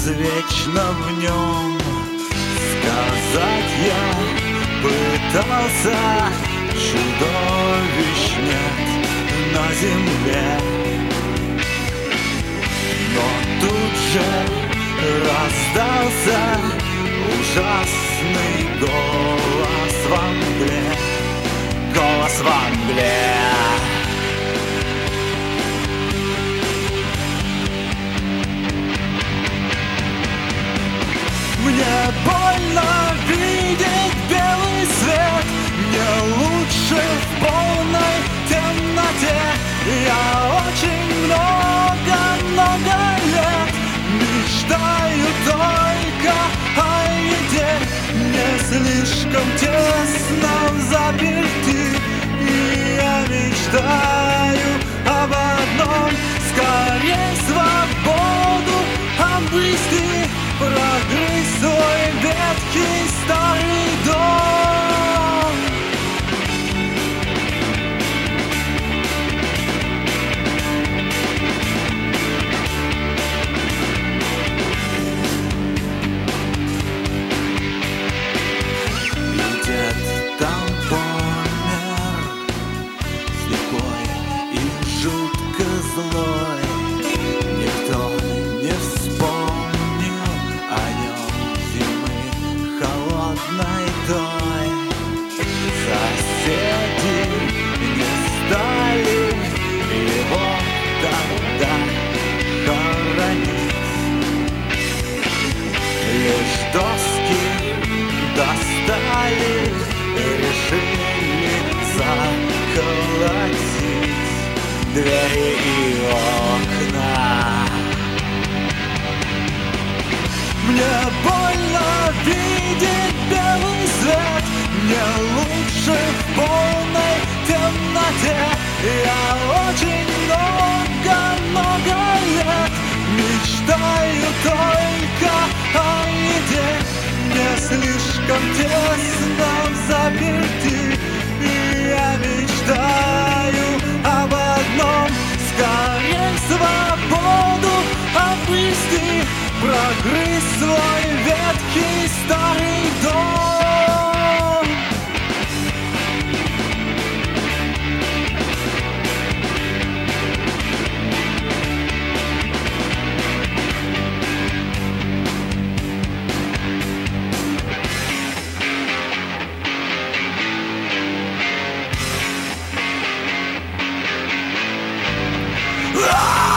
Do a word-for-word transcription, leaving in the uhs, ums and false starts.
извечно в нем. Сказать я пытался, чудовищ нет на земле. Но тут же раздался ужасный голос во мгле. Голос во мгле. Мне больно видеть белый свет, мне лучше в полной темноте. Я очень много-много лет мечтаю только о еде. Мне слишком тесно взаперти, и я мечтаю об одном: скорее свободу обрести, прогрызть свой ветхий старый дом. И дед там помер, слепой и жутко злой. Никто не вспомнил о нем зимы холодной той. Соседи не стали его тогда хоронить. Лишь доски достали, решили заколотить двери и окна. Мне больно видеть белый свет, мне лучше в полной темноте. Я очень много-много лет мечтаю только о еде. Мне слишком тесно взаперти, и я мечтаю об одном: скорее свободу обрести, прогрызть свой ветхий старый дом. Ah!